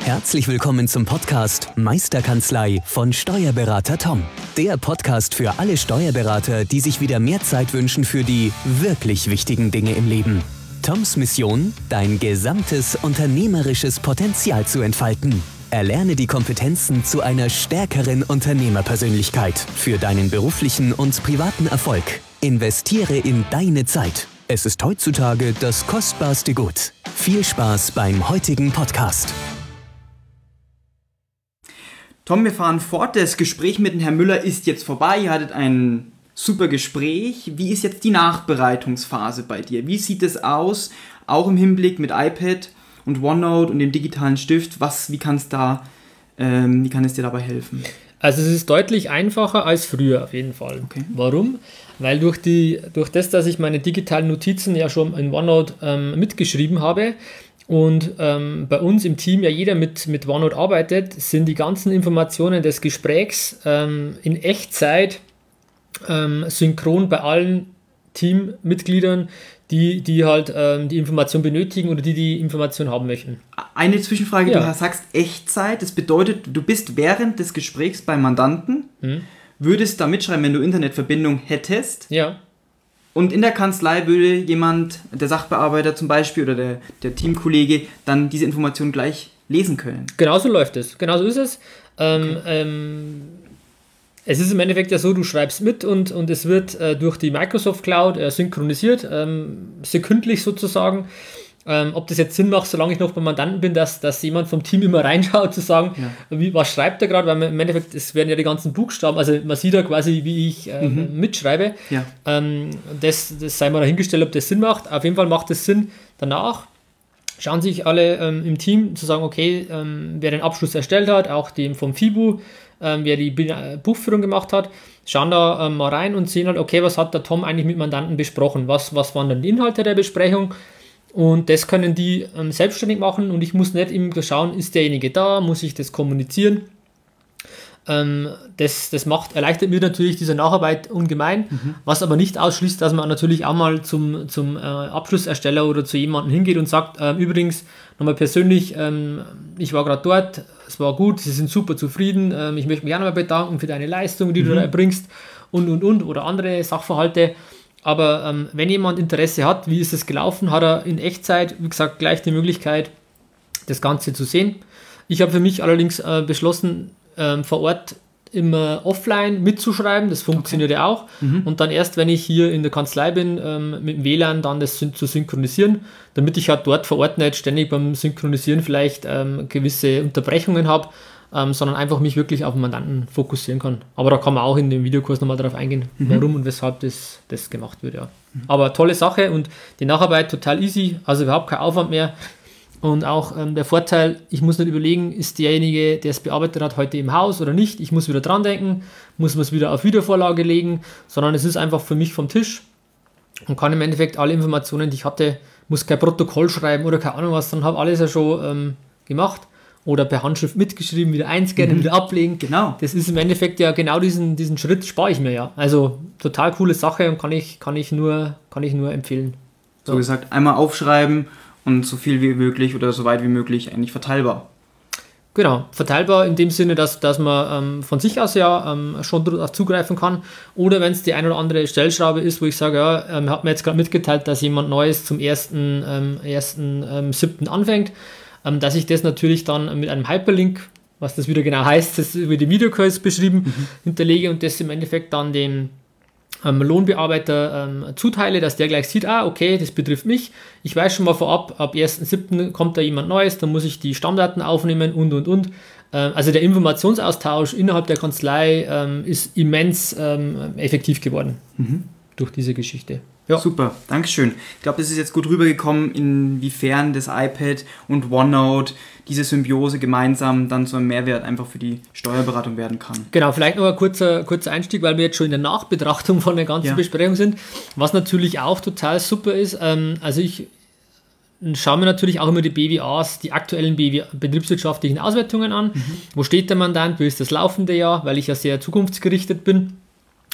Herzlich willkommen zum Podcast Meisterkanzlei von Steuerberater Tom. Der Podcast für alle Steuerberater, die sich wieder mehr Zeit wünschen für die wirklich wichtigen Dinge im Leben. Toms Mission, dein gesamtes unternehmerisches Potenzial zu entfalten. Erlerne die Kompetenzen zu einer stärkeren Unternehmerpersönlichkeit für deinen beruflichen und privaten Erfolg. Investiere in deine Zeit. Es ist heutzutage das kostbarste Gut. Viel Spaß beim heutigen Podcast. Tom, wir fahren fort. Das Gespräch mit dem Herrn Müller ist jetzt vorbei. Ihr hattet ein super Gespräch. Wie ist jetzt die Nachbereitungsphase bei dir? Wie sieht es aus, auch im Hinblick mit iPad und OneNote und dem digitalen Stift? Wie kann es dir dabei helfen? Also es ist deutlich einfacher als früher auf jeden Fall. Okay. Warum? Weil durch das, dass ich meine digitalen Notizen ja schon in OneNote mitgeschrieben habe und bei uns im Team ja jeder mit OneNote arbeitet, sind die ganzen Informationen des Gesprächs in Echtzeit synchron bei allen Teammitgliedern, die halt die Information benötigen oder die Information haben möchten. Eine Zwischenfrage, Ja. Du sagst Echtzeit, das bedeutet, du bist während des Gesprächs beim Mandanten, würdest da mitschreiben, wenn du Internetverbindung hättest, Ja. und in der Kanzlei würde jemand, der Sachbearbeiter zum Beispiel oder der Teamkollege, dann diese Information gleich lesen können. Genauso läuft es. Genauso ist es. Es ist im Endeffekt ja so, du schreibst mit und es wird durch die Microsoft Cloud synchronisiert, sekündlich sozusagen. Ob das jetzt Sinn macht, solange ich noch beim Mandanten bin, dass jemand vom Team immer reinschaut, zu sagen, was schreibt er gerade, weil im Endeffekt, es werden ja die ganzen Buchstaben, also man sieht ja quasi, wie ich mitschreibe. Ja. Das sei mal dahingestellt, ob das Sinn macht. Auf jeden Fall macht es Sinn danach. Schauen sich alle im Team zu sagen, okay, wer den Abschluss erstellt hat, auch dem vom FIBU, wer die Buchführung gemacht hat, schauen da mal rein und sehen halt, okay, was hat der Tom eigentlich mit Mandanten besprochen, was waren dann die Inhalte der Besprechung, und das können die selbstständig machen und ich muss nicht immer schauen, ist derjenige da, muss ich das kommunizieren. Das erleichtert mir natürlich diese Nacharbeit ungemein, was aber nicht ausschließt, dass man natürlich auch mal zum Abschlussersteller oder zu jemandem hingeht und sagt, übrigens nochmal persönlich, ich war gerade dort, es war gut, Sie sind super zufrieden, ich möchte mich auch nochmal bedanken für deine Leistung, die du da erbringst und oder andere Sachverhalte. Aber wenn jemand Interesse hat, wie ist es gelaufen, hat er in Echtzeit, wie gesagt, gleich die Möglichkeit, das Ganze zu sehen. Ich habe für mich allerdings beschlossen, vor Ort immer offline mitzuschreiben, das funktioniert ja auch. Und dann erst, wenn ich hier in der Kanzlei bin, mit dem WLAN dann das zu synchronisieren, damit ich halt dort vor Ort nicht ständig beim Synchronisieren vielleicht gewisse Unterbrechungen habe, sondern einfach mich wirklich auf den Mandanten fokussieren kann. Aber da kann man auch in dem Videokurs nochmal darauf eingehen, warum und weshalb das gemacht wird. Ja. Aber tolle Sache und die Nacharbeit total easy, also überhaupt kein Aufwand mehr. Und auch der Vorteil, ich muss nicht überlegen, ist derjenige, der es bearbeitet hat, heute im Haus oder nicht. Ich muss wieder dran denken, muss man es wieder auf Wiedervorlage legen, sondern es ist einfach für mich vom Tisch und kann im Endeffekt alle Informationen, die ich hatte, muss kein Protokoll schreiben oder keine Ahnung was, dann habe alles ja schon gemacht oder per Handschrift mitgeschrieben, wieder einscannen, wieder ablegen. Genau. Das ist im Endeffekt ja genau diesen Schritt spare ich mir ja. Also total coole Sache und kann ich nur empfehlen. So gesagt, einmal aufschreiben und so viel wie möglich oder so weit wie möglich eigentlich verteilbar. Genau, verteilbar in dem Sinne, dass man von sich aus ja schon darauf zugreifen kann. Oder wenn es die ein oder andere Stellschraube ist, wo ich sage, hat mir jetzt gerade mitgeteilt, dass jemand Neues zum 1.7. anfängt, dass ich das natürlich dann mit einem Hyperlink, was das wieder genau heißt, das über die Videokurs beschrieben, hinterlege und das im Endeffekt dann dem Lohnbearbeiter zuteile, dass der gleich sieht, okay, das betrifft mich. Ich weiß schon mal vorab, ab 1.7. kommt da jemand Neues, dann muss ich die Stammdaten aufnehmen und. Also der Informationsaustausch innerhalb der Kanzlei ist immens effektiv geworden durch diese Geschichte. Ja. Super, Dankeschön. Ich glaube, das ist jetzt gut rübergekommen, inwiefern das iPad und OneNote, diese Symbiose gemeinsam dann so ein Mehrwert einfach für die Steuerberatung werden kann. Genau, vielleicht noch ein kurzer Einstieg, weil wir jetzt schon in der Nachbetrachtung von der ganzen Besprechung sind. Was natürlich auch total super ist, also ich schaue mir natürlich auch immer die BWAs, die aktuellen betriebswirtschaftlichen Auswertungen an. Wo steht der Mandant, wie ist das laufende Jahr, weil ich ja sehr zukunftsgerichtet bin.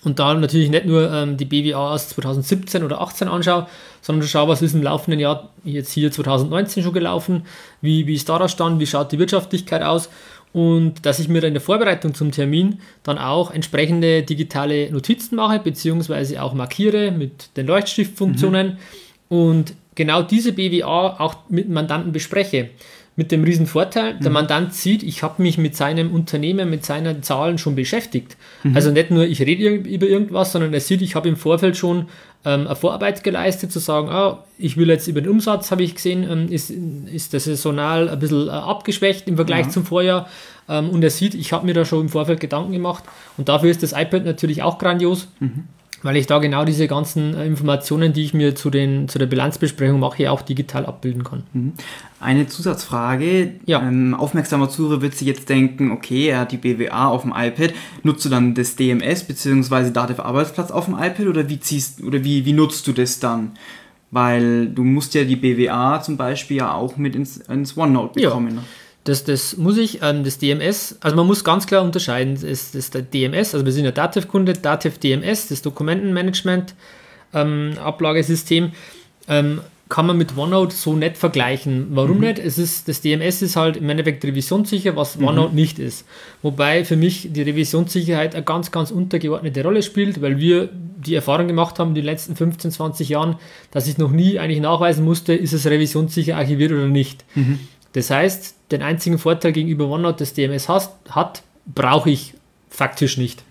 und da natürlich nicht nur die BWA aus 2017 oder 18 anschaue, sondern schaue, was ist im laufenden Jahr jetzt hier 2019 schon gelaufen, wie ist da der Stand, wie schaut die Wirtschaftlichkeit aus, und dass ich mir dann in der Vorbereitung zum Termin dann auch entsprechende digitale Notizen mache, beziehungsweise auch markiere mit den Leuchtstiftfunktionen und genau diese BWA auch mit dem Mandanten bespreche. Mit dem riesen Vorteil, der Mandant sieht, ich habe mich mit seinem Unternehmen, mit seinen Zahlen schon beschäftigt. Also nicht nur, ich rede über irgendwas, sondern er sieht, ich habe im Vorfeld schon eine Vorarbeit geleistet, zu sagen, ich will jetzt über den Umsatz, habe ich gesehen, ist das saisonal ein bisschen abgeschwächt im Vergleich zum Vorjahr. Und er sieht, ich habe mir da schon im Vorfeld Gedanken gemacht. Und dafür ist das iPad natürlich auch grandios. Weil ich da genau diese ganzen Informationen, die ich mir zu der Bilanzbesprechung mache, auch digital abbilden kann. Eine Zusatzfrage. Ja. Aufmerksamer Zuhörer wird sich jetzt denken, okay, er hat die BWA auf dem iPad. Nutzt du dann das DMS bzw. Dativ Arbeitsplatz auf dem iPad oder wie nutzt du das dann? Weil du musst ja die BWA zum Beispiel ja auch mit ins OneNote bekommen. Ja. Das muss ich, das DMS, also man muss ganz klar unterscheiden, das ist der DMS, also wir sind ja Dativ-Kunde, Dativ DMS, das Dokumentenmanagement Ablagesystem, kann man mit OneNote so nicht vergleichen. Warum nicht? Das DMS ist halt im Endeffekt revisionssicher, was OneNote nicht ist. Wobei für mich die Revisionssicherheit eine ganz, ganz untergeordnete Rolle spielt, weil wir die Erfahrung gemacht haben in den letzten 15, 20 Jahren, dass ich noch nie eigentlich nachweisen musste, ist es revisionssicher archiviert oder nicht. Das heißt, den einzigen Vorteil gegenüber OneNote, das DMS hat, brauche ich faktisch nicht.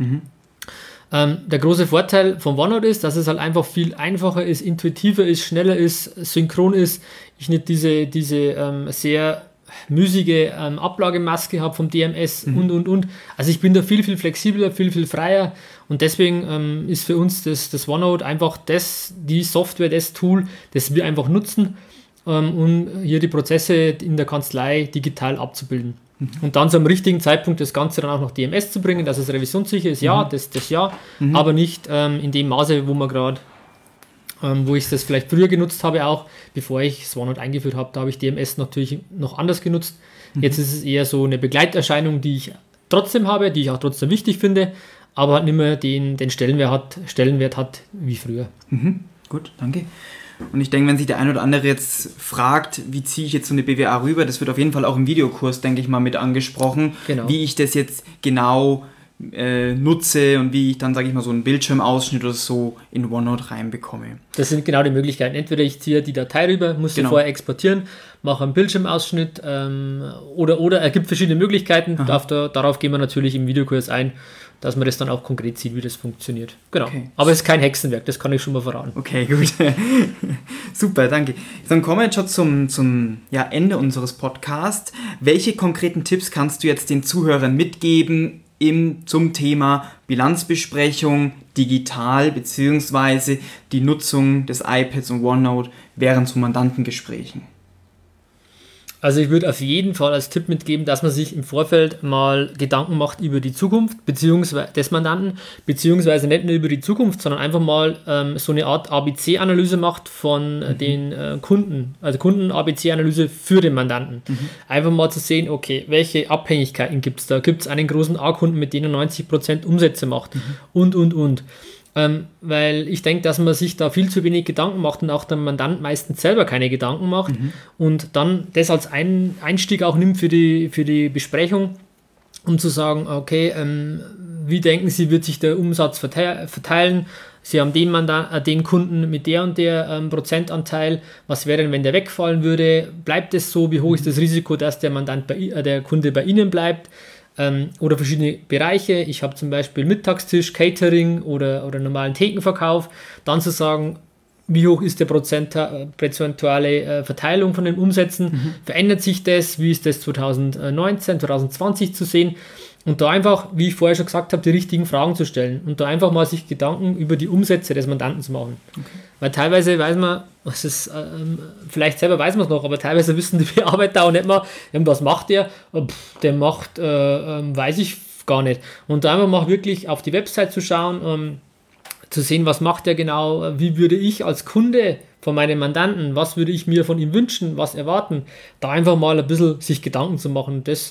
Der große Vorteil von OneNote ist, dass es halt einfach viel einfacher ist, intuitiver ist, schneller ist, synchron ist. Ich nicht diese sehr müßige Ablagemaske habe vom DMS und. Also ich bin da viel, viel flexibler, viel, viel freier, und deswegen ist für uns das OneNote einfach die Software, das Tool, das wir einfach nutzen, um hier die Prozesse in der Kanzlei digital abzubilden. Und dann zum richtigen Zeitpunkt das Ganze dann auch noch DMS zu bringen, dass es revisionssicher ist, das ja, aber nicht in dem Maße, wo ich das vielleicht früher genutzt habe, auch bevor ich das OneNote eingeführt habe. Da habe ich DMS natürlich noch anders genutzt. Jetzt ist es eher so eine Begleiterscheinung, die ich trotzdem habe, die ich auch trotzdem wichtig finde, aber halt nicht mehr den Stellenwert hat wie früher. Gut, danke. Und ich denke, wenn sich der ein oder andere jetzt fragt, wie ziehe ich jetzt so eine BWA rüber, das wird auf jeden Fall auch im Videokurs, denke ich mal, mit angesprochen, wie ich das jetzt genau nutze und wie ich dann, sage ich mal, so einen Bildschirmausschnitt oder so in OneNote reinbekomme. Das sind genau die Möglichkeiten. Entweder ich ziehe die Datei rüber, muss sie vorher exportieren, mache einen Bildschirmausschnitt oder er gibt verschiedene Möglichkeiten. Darauf gehen wir natürlich im Videokurs ein, dass man das dann auch konkret sieht, wie das funktioniert. Genau. Okay. Aber es ist kein Hexenwerk, das kann ich schon mal verraten. Okay, gut. Super, danke. Dann kommen wir jetzt schon zum Ende unseres Podcasts. Welche konkreten Tipps kannst du jetzt den Zuhörern mitgeben zum Thema Bilanzbesprechung digital bzw. die Nutzung des iPads und OneNote während so Mandantengesprächen? Also ich würde auf jeden Fall als Tipp mitgeben, dass man sich im Vorfeld mal Gedanken macht über die Zukunft des Mandanten, beziehungsweise nicht nur über die Zukunft, sondern einfach mal so eine Art ABC-Analyse macht von den Kunden, also Kunden-ABC-Analyse für den Mandanten. Einfach mal zu sehen, okay, welche Abhängigkeiten gibt es da? Gibt es einen großen A-Kunden, mit dem er 90% Umsätze macht? Und. Weil ich denke, dass man sich da viel zu wenig Gedanken macht und auch der Mandant meistens selber keine Gedanken macht und dann das als Einstieg auch nimmt für die Besprechung, um zu sagen, okay, wie denken Sie, wird sich der Umsatz verteilen? Sie haben den Kunden mit der und der Prozentanteil, was wäre denn, wenn der wegfallen würde? Bleibt es so? Wie hoch ist das Risiko, dass der Kunde bei Ihnen bleibt? Oder verschiedene Bereiche. Ich habe zum Beispiel Mittagstisch, Catering oder normalen Thekenverkauf. Dann zu sagen, wie hoch ist der prozentuale Verteilung von den Umsätzen? Verändert sich das? Wie ist das 2019, 2020 zu sehen? Und da einfach, wie ich vorher schon gesagt habe, die richtigen Fragen zu stellen und da einfach mal sich Gedanken über die Umsätze des Mandanten zu machen. Okay. Weil teilweise weiß man, vielleicht selber weiß man es noch, aber teilweise wissen die Bearbeiter auch nicht mal, was macht der? Der macht, weiß ich gar nicht. Und da einfach mal wirklich auf die Website zu schauen, zu sehen, was macht der genau, wie würde ich als Kunde von meinem Mandanten, was würde ich mir von ihm wünschen, was erwarten, da einfach mal ein bisschen sich Gedanken zu machen. Das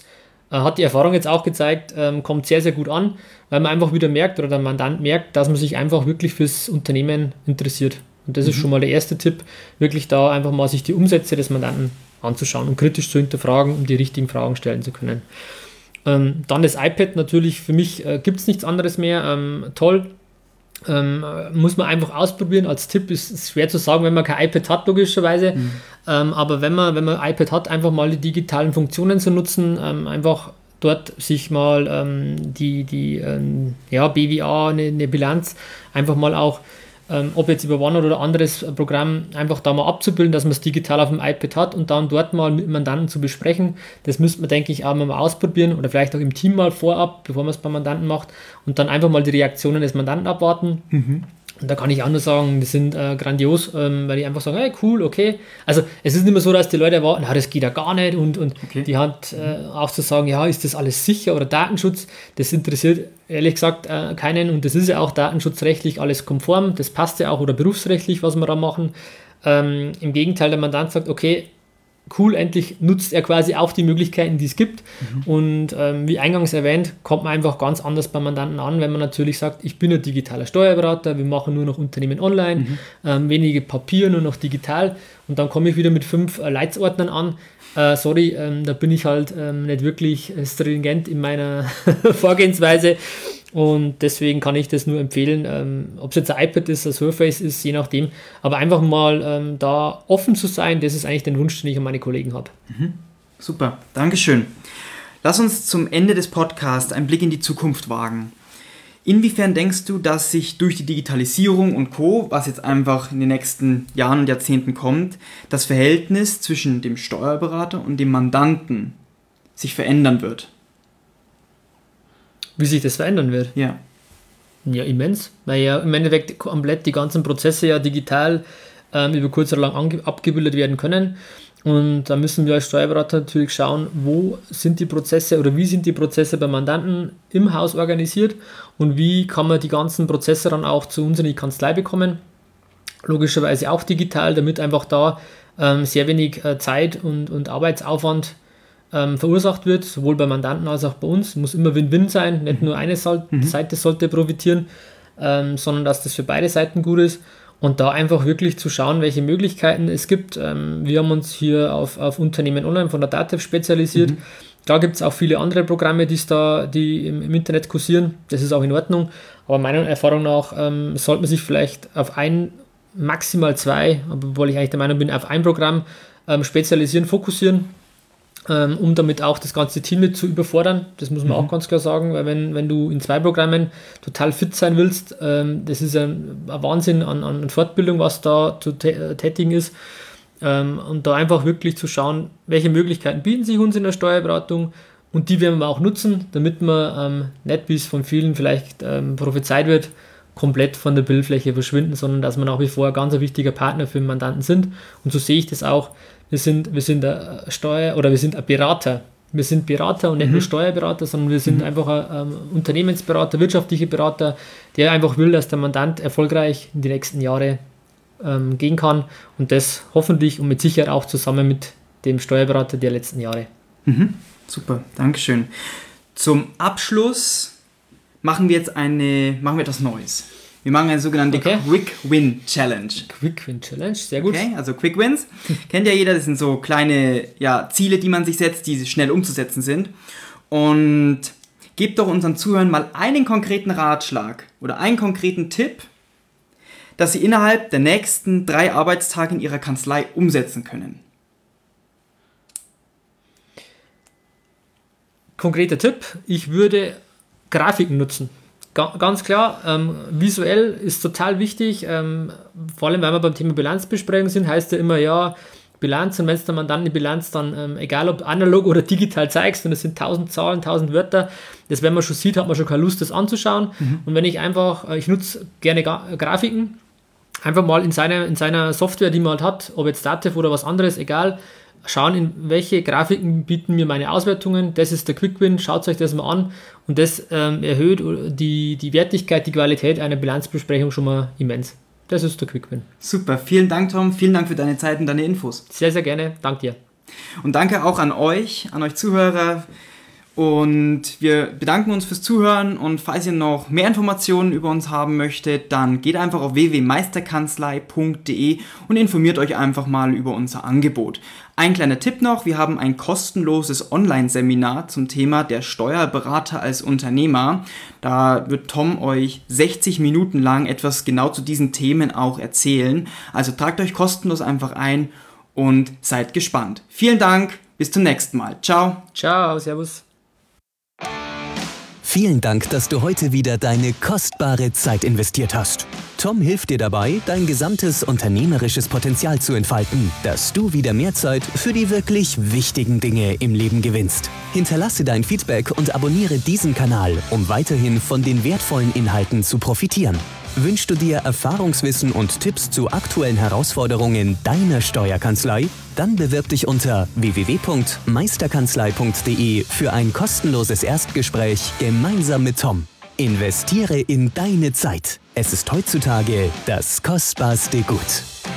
Hat die Erfahrung jetzt auch gezeigt, kommt sehr, sehr gut an, weil man einfach wieder merkt oder der Mandant merkt, dass man sich einfach wirklich fürs Unternehmen interessiert. Und das ist schon mal der erste Tipp, wirklich da einfach mal sich die Umsätze des Mandanten anzuschauen und kritisch zu hinterfragen, um die richtigen Fragen stellen zu können. Dann das iPad natürlich, für mich gibt es nichts anderes mehr. Toll, muss man einfach ausprobieren. Als Tipp ist es schwer zu sagen, wenn man kein iPad hat, logischerweise. Aber wenn man ein iPad hat, einfach mal die digitalen Funktionen zu nutzen, einfach dort sich mal BWA, eine Bilanz, einfach mal auch, ob jetzt über OneNote oder anderes Programm, einfach da mal abzubilden, dass man es digital auf dem iPad hat und dann dort mal mit Mandanten zu besprechen. Das müsste man, denke ich, auch mal ausprobieren oder vielleicht auch im Team mal vorab, bevor man es beim Mandanten macht und dann einfach mal die Reaktionen des Mandanten abwarten. Und da kann ich auch nur sagen, die sind grandios, weil die einfach sagen, hey, cool, okay. Also es ist nicht mehr so, dass die Leute erwarten, das geht ja gar nicht und okay. Die hat auch zu sagen, ja, ist das alles sicher oder Datenschutz, das interessiert ehrlich gesagt keinen und das ist ja auch datenschutzrechtlich alles konform, das passt ja auch oder berufsrechtlich, was wir da machen. Im Gegenteil, der Mandant sagt, okay, cool, endlich nutzt er quasi auch die Möglichkeiten, die es gibt. Und wie eingangs erwähnt, kommt man einfach ganz anders beim Mandanten an, wenn man natürlich sagt, ich bin ein digitaler Steuerberater, wir machen nur noch Unternehmen online, wenige Papier, nur noch digital. Und dann komme ich wieder mit 5 Leitsordnern an. Da bin ich halt nicht wirklich stringent in meiner Vorgehensweise. Und deswegen kann ich das nur empfehlen, ob es jetzt ein iPad ist, ein Surface ist, je nachdem. Aber einfach mal da offen zu sein, das ist eigentlich der Wunsch, den ich an meine Kollegen habe. Super, Dankeschön. Lass uns zum Ende des Podcasts einen Blick in die Zukunft wagen. Inwiefern denkst du, dass sich durch die Digitalisierung und Co., was jetzt einfach in den nächsten Jahren und Jahrzehnten kommt, das Verhältnis zwischen dem Steuerberater und dem Mandanten sich verändern wird? Wie sich das verändern wird? Ja. Ja, immens, weil ja im Endeffekt komplett die ganzen Prozesse ja digital über kurz oder lang abgebildet werden können. Und da müssen wir als Steuerberater natürlich schauen, wo sind die Prozesse oder wie sind die Prozesse bei Mandanten im Haus organisiert und wie kann man die ganzen Prozesse dann auch zu uns in die Kanzlei bekommen. Logischerweise auch digital, damit einfach da sehr wenig Zeit und Arbeitsaufwand verursacht wird, sowohl bei Mandanten als auch bei uns. Muss immer Win-Win sein, nicht nur eine Seite sollte profitieren, sondern dass das für beide Seiten gut ist. Und da einfach wirklich zu schauen, welche Möglichkeiten es gibt. Wir haben uns hier auf Unternehmen online von der DATEV spezialisiert. Da gibt es auch viele andere Programme, die im Internet kursieren. Das ist auch in Ordnung. Aber meiner Erfahrung nach sollte man sich vielleicht auf ein, maximal 2, obwohl ich eigentlich der Meinung bin, auf ein Programm spezialisieren, fokussieren, um damit auch das ganze Team nicht zu überfordern. Das muss man auch ganz klar sagen, weil wenn du in 2 Programmen total fit sein willst, das ist ein Wahnsinn an Fortbildung, was da zu tätigen ist. Und da einfach wirklich zu schauen, welche Möglichkeiten bieten sich uns in der Steuerberatung und die werden wir auch nutzen, damit man nicht, wie es von vielen vielleicht prophezeit wird, komplett von der Bildfläche verschwinden, sondern dass wir nach wie vor ein ganz wichtiger Partner für den Mandanten sind. Und so sehe ich das auch. Wir sind ein Berater. Wir sind Berater und nicht nur Steuerberater, sondern wir sind einfach ein Unternehmensberater, wirtschaftlicher Berater, der einfach will, dass der Mandant erfolgreich in die nächsten Jahre gehen kann und das hoffentlich und mit Sicherheit auch zusammen mit dem Steuerberater der letzten Jahre. Super, Dankeschön. Zum Abschluss machen wir etwas Neues. Wir machen eine sogenannte Quick Win Challenge. Quick Win Challenge, sehr gut. Okay, also Quick Wins. Kennt ja jeder, das sind so kleine Ziele, die man sich setzt, die schnell umzusetzen sind. Und gebt doch unseren Zuhörern mal einen konkreten Ratschlag oder einen konkreten Tipp, dass sie innerhalb der nächsten 3 Arbeitstage in ihrer Kanzlei umsetzen können. Konkreter Tipp, ich würde Grafiken nutzen. Ganz klar, visuell ist total wichtig, vor allem wenn wir beim Thema Bilanzbesprechung sind, heißt ja immer, Bilanz, und wenn du dann eine Bilanz dann, egal ob analog oder digital zeigst, und es sind 1000 Zahlen, 1000 Wörter, das, wenn man schon sieht, hat man schon keine Lust, das anzuschauen. Und wenn ich nutze gerne Grafiken, einfach mal in seiner Software, die man halt hat, ob jetzt DATEV oder was anderes, egal, schauen, in welche Grafiken bieten mir meine Auswertungen. Das ist der Quick Win, schaut euch das mal an und das erhöht die Wertigkeit, die Qualität einer Bilanzbesprechung schon mal immens. Das ist der Quick Win. Super, vielen Dank, Tom, vielen Dank für deine Zeit und deine Infos. Sehr, sehr gerne, danke dir. Und danke auch an euch Zuhörer Und wir bedanken uns fürs Zuhören und falls ihr noch mehr Informationen über uns haben möchtet, dann geht einfach auf www.meisterkanzlei.de und informiert euch einfach mal über unser Angebot. Ein kleiner Tipp noch, wir haben ein kostenloses Online-Seminar zum Thema der Steuerberater als Unternehmer. Da wird Tom euch 60 Minuten lang etwas genau zu diesen Themen auch erzählen. Also tragt euch kostenlos einfach ein und seid gespannt. Vielen Dank, bis zum nächsten Mal. Ciao. Ciao, servus. Vielen Dank, dass du heute wieder deine kostbare Zeit investiert hast. Tom hilft dir dabei, dein gesamtes unternehmerisches Potenzial zu entfalten, dass du wieder mehr Zeit für die wirklich wichtigen Dinge im Leben gewinnst. Hinterlasse dein Feedback und abonniere diesen Kanal, um weiterhin von den wertvollen Inhalten zu profitieren. Wünschst du dir Erfahrungswissen und Tipps zu aktuellen Herausforderungen deiner Steuerkanzlei? Dann bewirb dich unter www.meisterkanzlei.de für ein kostenloses Erstgespräch gemeinsam mit Tom. Investiere in deine Zeit. Es ist heutzutage das kostbarste Gut.